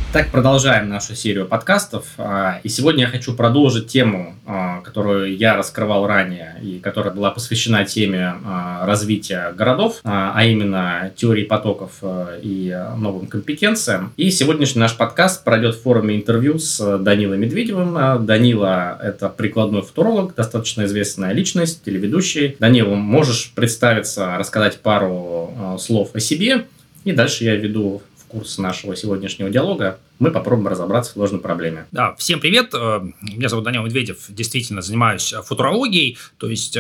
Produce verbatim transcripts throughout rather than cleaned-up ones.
Так, продолжаем нашу серию подкастов. И сегодня я хочу продолжить тему, которую я раскрывал ранее, и которая была посвящена теме развития городов, а именно теории потоков и новым компетенциям. И сегодняшний наш подкаст пройдет в форме интервью с Данилой Медведевым. Данила – это прикладной футуролог, достаточно известная личность, телеведущий. Данила, можешь представиться, рассказать пару слов о себе, и дальше я веду курс нашего сегодняшнего диалога, мы попробуем разобраться в сложной проблеме. Да, всем привет. Меня зовут Данил Медведев. Действительно занимаюсь футурологией, то есть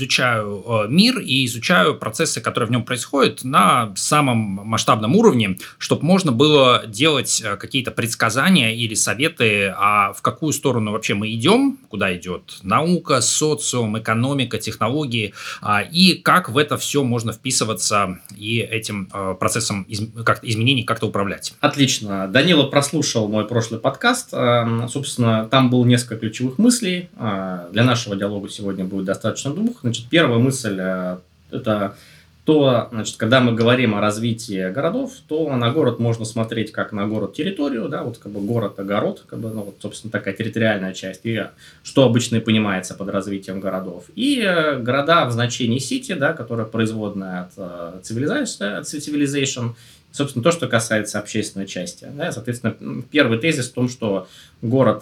изучаю мир и изучаю процессы, которые в нем происходят на самом масштабном уровне, чтобы можно было делать какие-то предсказания или советы, а в какую сторону вообще мы идем, куда идет наука, социум, экономика, технологии, и как в это все можно вписываться и этим процессом изменений как-то управлять. Отлично. Данила прослушал слушал мой прошлый подкаст. Собственно, там было несколько ключевых мыслей. Для нашего диалога сегодня будет достаточно двух. Значит, первая мысль – это то, значит, когда мы говорим о развитии городов, то на город можно смотреть как на город-территорию, да, вот как бы город-огород, как бы, ну, вот, собственно, такая территориальная часть, и что обычно и понимается под развитием городов. И города в значении сити, да, которая производная от цивилизации, от civilization. Собственно, то, что касается общественной части. Да, соответственно, первый тезис в том, что город,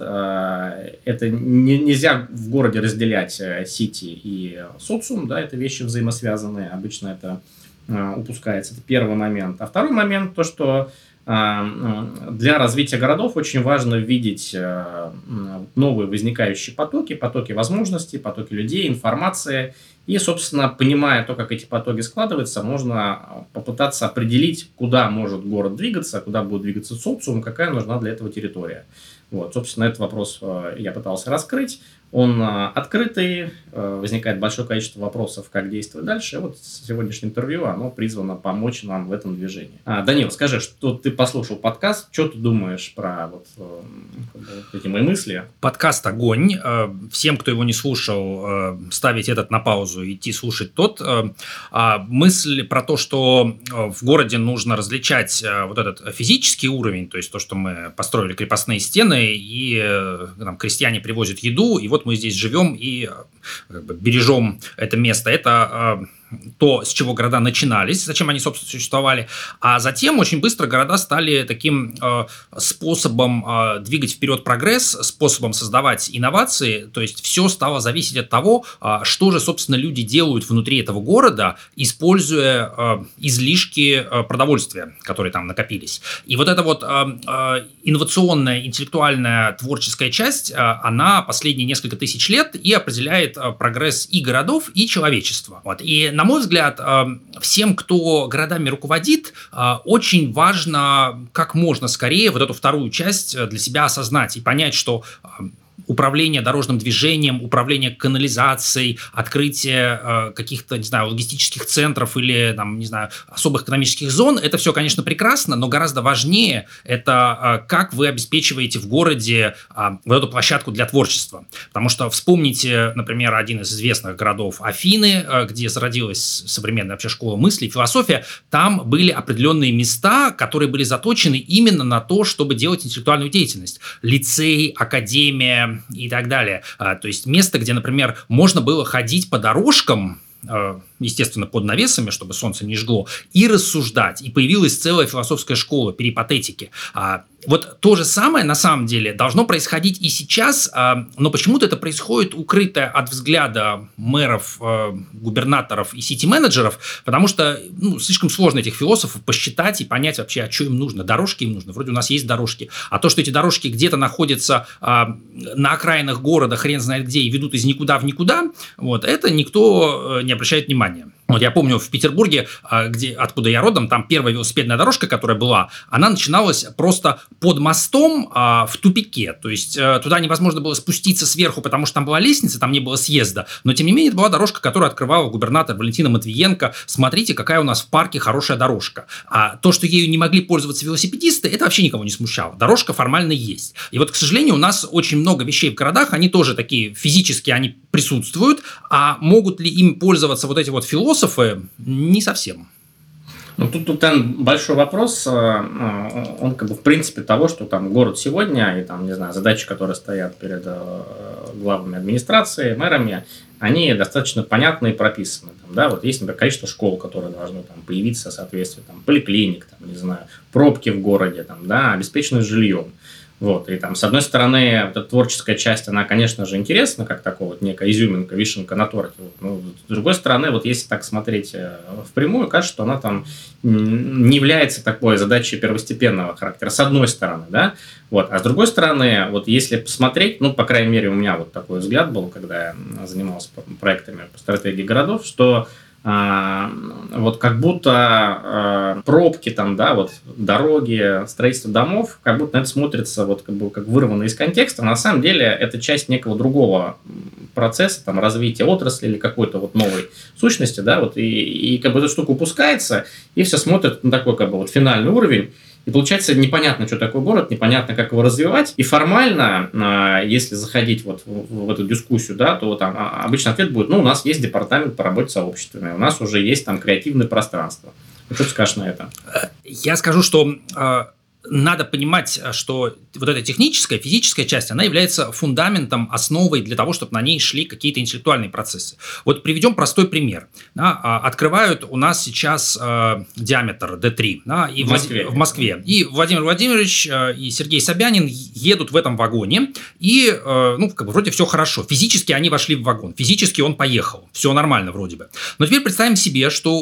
э, это не, нельзя в городе разделять сити и социум, да, это вещи взаимосвязанные, обычно это э, упускается, это первый момент. А второй момент, то, что э, для развития городов очень важно видеть э, новые возникающие потоки, потоки возможностей, потоки людей, информации. И, собственно, понимая то, как эти потоки складываются, можно попытаться определить, куда может город двигаться, куда будет двигаться социум, какая нужна для этого территория. Вот, собственно, этот вопрос я пытался раскрыть. Он открытый, возникает большое количество вопросов, как действовать дальше. И вот сегодняшнее интервью, оно призвано помочь нам в этом движении. А, Данил, скажи, что ты послушал подкаст, что ты думаешь про вот, эти мои мысли? Подкаст «Огонь». Всем, кто его не слушал, ставить этот на паузу и идти слушать тот. Мысль про то, что в городе нужно различать вот этот физический уровень, то есть то, что мы построили крепостные стены, и там, крестьяне привозят еду, и вот мы здесь живем и как бы, бережем это место. Это то, с чего города начинались, зачем они, собственно, существовали. А затем очень быстро города стали таким э, способом э, двигать вперед прогресс, способом создавать инновации. То есть все стало зависеть от того, э, что же, собственно, люди делают внутри этого города, используя э, излишки э, продовольствия, которые там накопились. И вот эта вот э, э, инновационная, интеллектуальная, творческая часть, э, она последние несколько тысяч лет и определяет э, прогресс и городов, и человечества. Вот. И на мой взгляд, всем, кто городами руководит, очень важно как можно скорее вот эту вторую часть для себя осознать и понять, что управление дорожным движением, управление канализацией, открытие э, каких-то, не знаю, логистических центров или, там, не знаю, особых экономических зон, это все, конечно, прекрасно, но гораздо важнее это, э, как вы обеспечиваете в городе э, вот эту площадку для творчества. Потому что вспомните, например, один из известных городов Афины, э, где зародилась современная вообще школа мысли, философия, там были определенные места, которые были заточены именно на то, чтобы делать интеллектуальную деятельность. Лицей, академия, и так далее. То есть место, где, например, можно было ходить по дорожкам, естественно, под навесами, чтобы солнце не жгло, и рассуждать. И появилась целая философская школа перипатетики. Вот то же самое, на самом деле, должно происходить и сейчас, но почему-то это происходит укрытое от взгляда мэров, губернаторов и сити-менеджеров, потому что ну, слишком сложно этих философов посчитать и понять вообще, а что им нужно. Дорожки им нужны. Вроде у нас есть дорожки. А то, что эти дорожки где-то находятся на окраинах города, хрен знает где, и ведут из никуда в никуда, вот, это никто не обращает внимания. Вот я помню в Петербурге, где, откуда я родом, там первая велосипедная дорожка, которая была, она начиналась просто под мостом а, в тупике. То есть а, туда невозможно было спуститься сверху, потому что там была лестница, там не было съезда. Но тем не менее это была дорожка, которую открывала губернатор Валентина Матвиенко. Смотрите, какая у нас в парке хорошая дорожка. А то, что ею не могли пользоваться велосипедисты, это вообще никого не смущало. Дорожка формально есть. И вот, к сожалению, у нас очень много вещей в городах, они тоже такие физически, они присутствуют, а могут ли им пользоваться вот эти вот философы? Не совсем. Ну, тут, тут там большой вопрос, он как бы в принципе того, что там город сегодня и там, не знаю, задачи, которые стоят перед главами администрации, мэрами, они достаточно понятны и прописаны. Там, да, вот есть, например, количество школ, которые должны там появиться в соответствии, там, поликлиник, там, не знаю, пробки в городе, там, да, обеспеченность жильем. Вот, и там, с одной стороны, вот эта творческая часть, она, конечно же, интересна, как такая вот некая изюминка, вишенка на торте. Вот. Ну, с другой стороны, вот если так смотреть впрямую, кажется, что она там не является такой задачей первостепенного характера, с одной стороны, да, вот, а с другой стороны, вот если посмотреть, ну, по крайней мере, у меня вот такой взгляд был, когда я занимался проектами по стратегии городов, что А, вот как будто а, пробки там, да, вот дороги, строительство домов, как будто на это смотрится вот как бы как вырвано из контекста. На самом деле это часть некого другого процесса, там, развития отрасли или какой-то вот новой сущности, да, вот и, и как бы эта штука упускается, и все смотрят на такой как бы вот финальный уровень. И получается непонятно, что такое город, непонятно, как его развивать. И формально, если заходить вот в, в эту дискуссию, да, то там обычно ответ будет: ну, у нас есть департамент по работе с сообществами, у нас уже есть там креативное пространство. Ну, что ты скажешь на это? Я скажу, что э, надо понимать, что вот эта техническая, физическая часть, она является фундаментом, основой для того, чтобы на ней шли какие-то интеллектуальные процессы. Вот приведем простой пример. Да, открывают у нас сейчас э, диаметр Д три, да, и в, Москве. в Москве. И Владимир Владимирович э, и Сергей Собянин едут в этом вагоне, и э, ну, как бы вроде все хорошо. Физически они вошли в вагон, физически он поехал. Все нормально вроде бы. Но теперь представим себе, что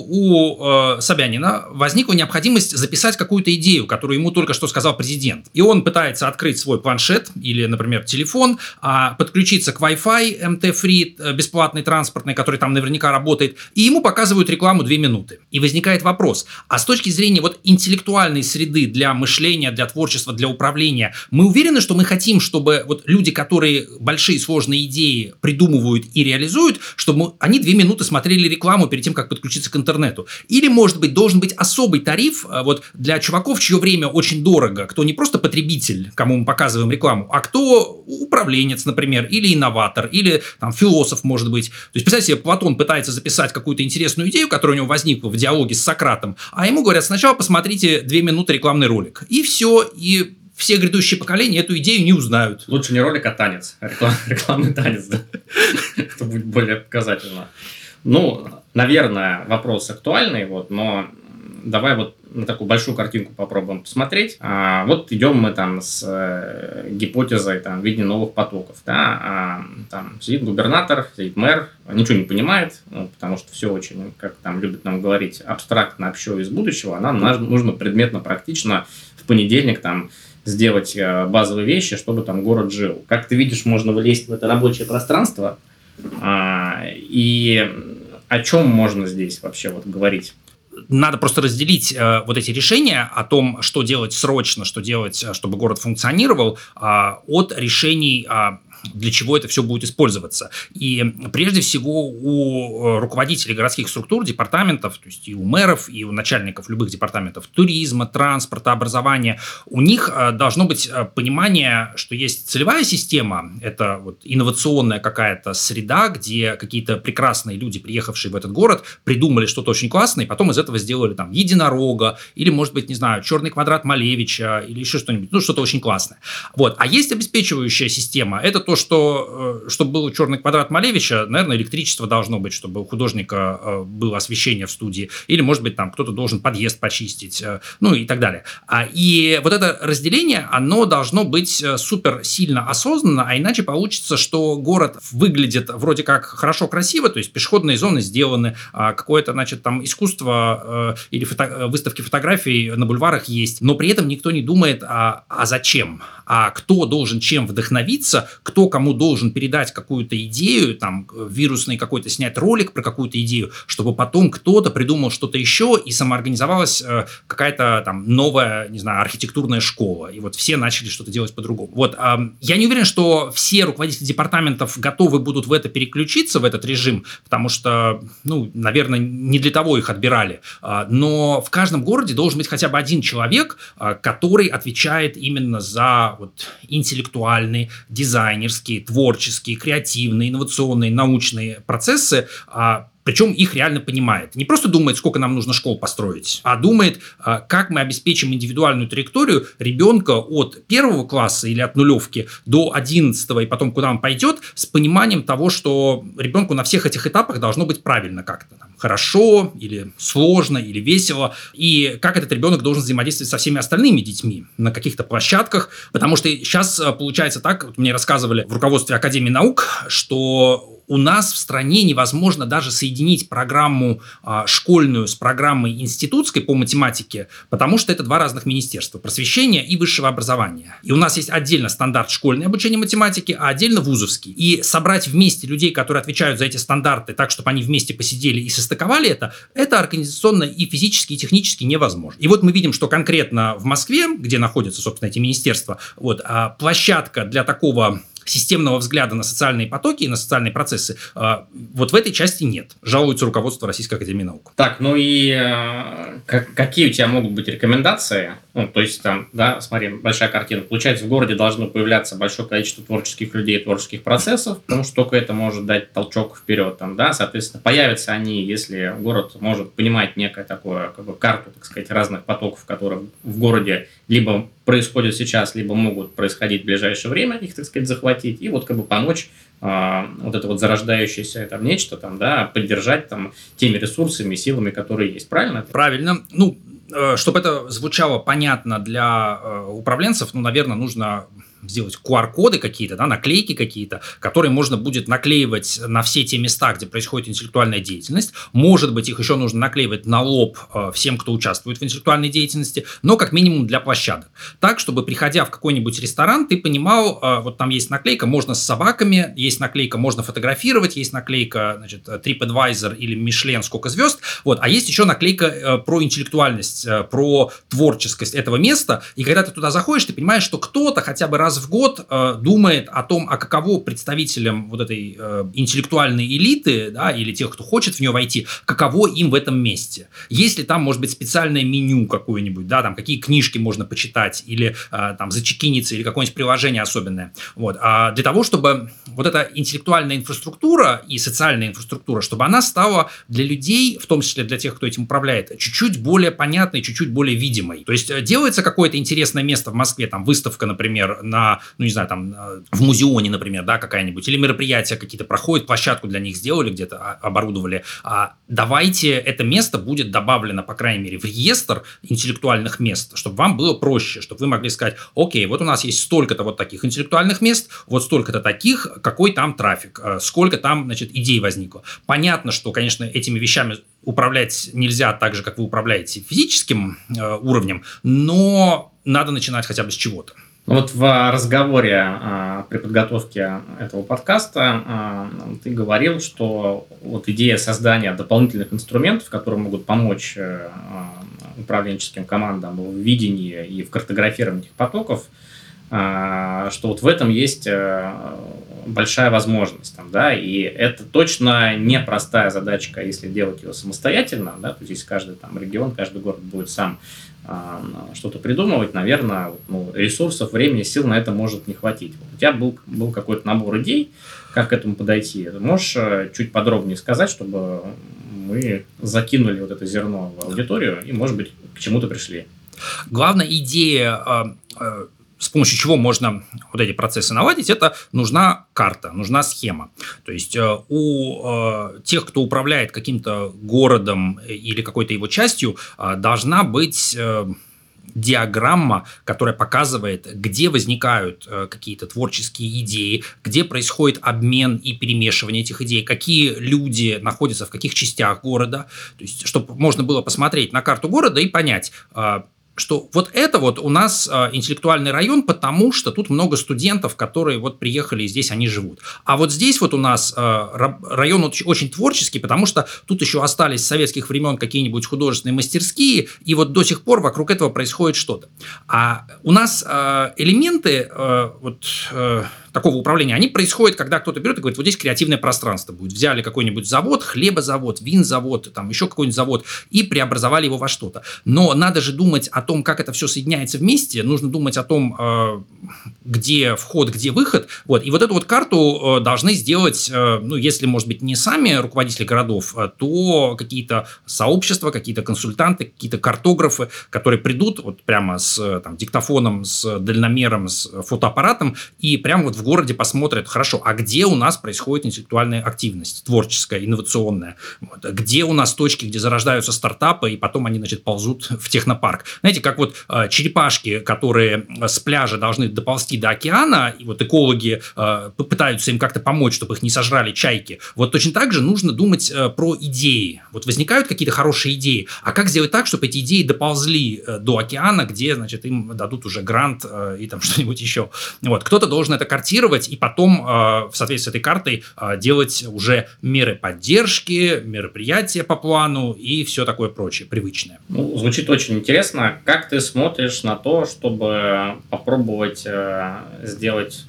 у э, Собянина возникла необходимость записать какую-то идею, которую ему только что сказал президент. И он пытается открыть свой планшет или, например, телефон, подключиться к Wi-Fi эм тэ-Free, бесплатный транспортный, который там наверняка работает, и ему показывают рекламу две минуты. И возникает вопрос: а с точки зрения вот интеллектуальной среды для мышления, для творчества, для управления, мы уверены, что мы хотим, чтобы вот люди, которые большие сложные идеи придумывают и реализуют, чтобы они две минуты смотрели рекламу перед тем, как подключиться к интернету? Или, может быть, должен быть особый тариф вот для чуваков, чье время очень дорого, кто не просто потребитель, кому мы показываем рекламу, а кто управленец, например, или инноватор, или там философ, может быть. То есть, представьте себе, Платон пытается записать какую-то интересную идею, которая у него возникла в диалоге с Сократом, а ему говорят: сначала посмотрите две минуты рекламный ролик. И все, и все грядущие поколения эту идею не узнают. Лучше не ролик, а танец. Реклам, рекламный танец, да. Это будет более показательно. Ну, наверное, вопрос актуальный, вот, но давай вот на такую большую картинку попробуем посмотреть. А, вот идем мы там с э, гипотезой там, видения новых потоков. Да? А, там сидит губернатор, сидит мэр, ничего не понимает, ну, потому что все очень, как там любят нам говорить, абстрактно, общо из будущего. А нам нужно предметно-практично в понедельник там сделать базовые вещи, чтобы там город жил. Как ты видишь, можно влезть в это рабочее пространство. А, и о чем можно здесь вообще вот говорить? Надо просто разделить э, вот эти решения о том, что делать срочно, что делать, чтобы город функционировал, э, от решений, э, для чего это все будет использоваться. И прежде всего у руководителей городских структур, департаментов, то есть и у мэров, и у начальников любых департаментов туризма, транспорта, образования, у них э, должно быть э, понимание, что есть целевая система, это вот инновационная какая-то среда, где какие-то прекрасные люди, приехавшие в этот город, придумали что-то очень классное, и потом из этого сделали там единорога, или, может быть, не знаю, черный квадрат Малевича, или еще что-нибудь, ну, что-то очень классное. Вот. А есть обеспечивающая система, это то, что, чтобы был черный квадрат Малевича, наверное, электричество должно быть, чтобы у художника было освещение в студии, или, может быть, там кто-то должен подъезд почистить, ну и так далее. И вот это разделение, оно должно быть супер сильно осознанно, а иначе получится, что город выглядит вроде как хорошо, красиво, то есть пешеходные зоны сделаны, какое-то, значит, там искусство или фото- выставки фотографий на бульварах есть, но при этом никто не думает, а, а зачем, а кто должен чем вдохновиться, кто кому должен передать какую-то идею, там, вирусный какой-то снять ролик про какую-то идею, чтобы потом кто-то придумал что-то еще и самоорганизовалась э, какая-то там новая, не знаю, архитектурная школа. И вот все начали что-то делать по-другому. Вот, э, я не уверен, что все руководители департаментов готовы будут в это переключиться, в этот режим, потому что, ну, наверное, не для того их отбирали. Э, но в каждом городе должен быть хотя бы один человек, э, который отвечает именно за вот, интеллектуальный, дизайнерские, творческие, креативные, инновационные, научные процессы, Причем их реально понимает. Не просто думает, сколько нам нужно школ построить, а думает, как мы обеспечим индивидуальную траекторию ребенка от первого класса или от нулевки до одиннадцатого, и потом куда он пойдет, с пониманием того, что ребенку на всех этих этапах должно быть правильно как-то. Там, хорошо, или сложно, или весело. И как этот ребенок должен взаимодействовать со всеми остальными детьми на каких-то площадках. Потому что сейчас получается так, вот мне рассказывали в руководстве Академии наук, что у нас в стране невозможно даже соединить программу а, школьную с программой институтской по математике, потому что это два разных министерства – просвещения и высшего образования. И у нас есть отдельно стандарт школьное обучение математике, а отдельно вузовский. И собрать вместе людей, которые отвечают за эти стандарты, так, чтобы они вместе посидели и состыковали это, это организационно и физически, и технически невозможно. И вот мы видим, что конкретно в Москве, где находятся, собственно, эти министерства, вот, а, площадка для такого системного взгляда на социальные потоки и на социальные процессы вот в этой части нет. Жалуется руководство Российской Академии Наук. Так, ну и э, как, какие у тебя могут быть рекомендации? Ну, то есть там, да, смотри, большая картина. Получается, в городе должно появляться большое количество творческих людей, творческих процессов, потому что только это может дать толчок вперед. Там, да, соответственно, появятся они, если город может понимать некое такое, как бы, карту, так сказать, разных потоков, которые в городе либо происходят сейчас, либо могут происходить в ближайшее время, их, так сказать, захватить, и вот как бы помочь э, вот это вот зарождающееся там нечто, там, да, поддержать там теми ресурсами, силами, которые есть. Правильно? Правильно. Ну, э, чтобы это звучало понятно для э, управленцев, ну, наверное, нужно сделать ку ар коды какие-то, да, наклейки какие-то, которые можно будет наклеивать на все те места, где происходит интеллектуальная деятельность. Может быть, их еще нужно наклеивать на лоб э, всем, кто участвует в интеллектуальной деятельности, но как минимум для площадок. Так, чтобы, приходя в какой-нибудь ресторан, ты понимал, э, вот там есть наклейка, можно с собаками, есть наклейка, можно фотографировать, есть наклейка, значит, TripAdvisor или Michelin, сколько звезд, вот, а есть еще наклейка э, про интеллектуальность, э, про творческость этого места, и когда ты туда заходишь, ты понимаешь, что кто-то хотя бы раз в год э, думает о том, а каково представителям вот этой э, интеллектуальной элиты, да, или тех, кто хочет в нее войти, каково им в этом месте. Есть ли там, может быть, специальное меню какое-нибудь, да, там, какие книжки можно почитать, или э, там зачекиниться, или какое-нибудь приложение особенное. Вот. А для того, чтобы вот эта интеллектуальная инфраструктура и социальная инфраструктура, чтобы она стала для людей, в том числе для тех, кто этим управляет, чуть-чуть более понятной, чуть-чуть более видимой. То есть делается какое-то интересное место в Москве, там выставка, например, на На, ну, не знаю, там, в музеоне, например, да, какая-нибудь, или мероприятия какие-то проходят, площадку для них сделали, где-то оборудовали. А давайте это место будет добавлено, по крайней мере, в реестр интеллектуальных мест, чтобы вам было проще, чтобы вы могли сказать, окей, вот у нас есть столько-то вот таких интеллектуальных мест, вот столько-то таких, какой там трафик, сколько там, значит, идей возникло. Понятно, что, конечно, этими вещами управлять нельзя так же, как вы управляете физическим э, уровнем, но надо начинать хотя бы с чего-то. Вот в разговоре а, при подготовке этого подкаста а, ты говорил, что вот идея создания дополнительных инструментов, которые могут помочь а, управленческим командам в видении и в картографировании этих потоков, а, что вот в этом есть а, большая возможность. Там, да, и это точно не простая задачка, если делать ее самостоятельно. Да, то есть если каждый там, регион, каждый город будет сам что-то придумывать, наверное, ну, ресурсов, времени, сил на это может не хватить. У тебя был, был какой-то набор идей, как к этому подойти. Можешь чуть подробнее сказать, чтобы мы закинули вот это зерно в аудиторию и, может быть, к чему-то пришли? Главная идея, с помощью чего можно вот эти процессы наладить, это нужна карта, нужна схема. То есть у тех, кто управляет каким-то городом или какой-то его частью, должна быть диаграмма, которая показывает, где возникают какие-то творческие идеи, где происходит обмен и перемешивание этих идей, какие люди находятся в каких частях города. То есть, чтобы можно было посмотреть на карту города и понять, что вот это вот у нас э, интеллектуальный район, потому что тут много студентов, которые вот приехали и здесь они живут. А вот здесь вот у нас э, район очень, очень творческий, потому что тут еще остались с советских времен какие-нибудь художественные мастерские, и вот до сих пор вокруг этого происходит что-то. А у нас э, элементы, э, вот, э, такого управления, они происходят, когда кто-то берет и говорит, вот здесь креативное пространство будет. Взяли какой-нибудь завод, хлебозавод, винзавод, там еще какой-нибудь завод и преобразовали его во что-то. Но надо же думать о том, как это все соединяется вместе, нужно думать о том, где вход, где выход. Вот. И вот эту вот карту должны сделать, ну, если, может быть, не сами руководители городов, то какие-то сообщества, какие-то консультанты, какие-то картографы, которые придут вот прямо с там, диктофоном, с дальномером, с фотоаппаратом и прямо вот в городе посмотрят, хорошо, а где у нас происходит интеллектуальная активность, творческая, инновационная, вот, где у нас точки, где зарождаются стартапы, и потом они, значит, ползут в технопарк. Знаете, как вот э, черепашки, которые с пляжа должны доползти до океана, и вот экологи э, пытаются им как-то помочь, чтобы их не сожрали чайки. Вот точно так же нужно думать э, про идеи. Вот возникают какие-то хорошие идеи, а как сделать так, чтобы эти идеи доползли э, до океана, где, значит, им дадут уже грант э, и там что-нибудь еще. Вот. Кто-то должен это картировать, и потом э, в соответствии с этой картой э, делать уже меры поддержки, мероприятия по плану и все такое прочее, привычное. Ну, звучит очень интересно. Как ты смотришь на то, чтобы попробовать э, сделать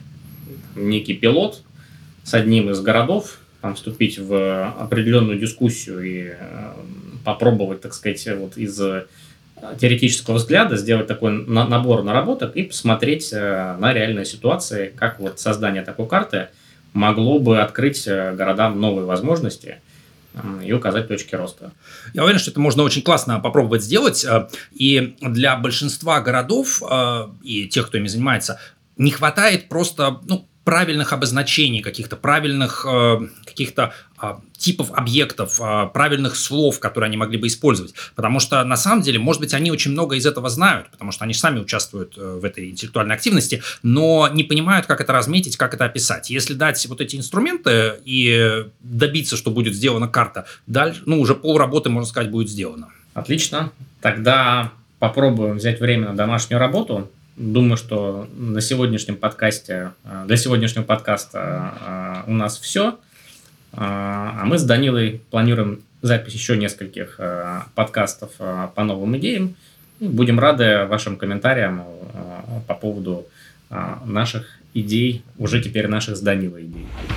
некий пилот с одним из городов, там, вступить в определенную дискуссию и э, попробовать, так сказать, вот из теоретического взгляда сделать такой на- набор наработок и посмотреть э, на реальные ситуации, как вот создание такой карты могло бы открыть э, городам новые возможности э, и указать точки роста. Я уверен, что это можно очень классно попробовать сделать. э, И для большинства городов э, и тех, кто ими занимается, не хватает просто, ну, правильных обозначений, каких-то правильных э, каких-то э, типов объектов, э, правильных слов, которые они могли бы использовать. Потому что, на самом деле, может быть, они очень много из этого знают, потому что они сами участвуют э, в этой интеллектуальной активности, но не понимают, как это разметить, как это описать. Если дать вот эти инструменты и добиться, что будет сделана карта, дальше, ну, уже полработы, можно сказать, будет сделано. Отлично. Тогда попробуем взять время на домашнюю работу. Думаю, что на сегодняшнем подкасте, для сегодняшнего подкаста у нас все. А мы с Данилой планируем запись еще нескольких подкастов по новым идеям. И будем рады вашим комментариям по поводу наших идей, уже теперь наших с Данилой идей.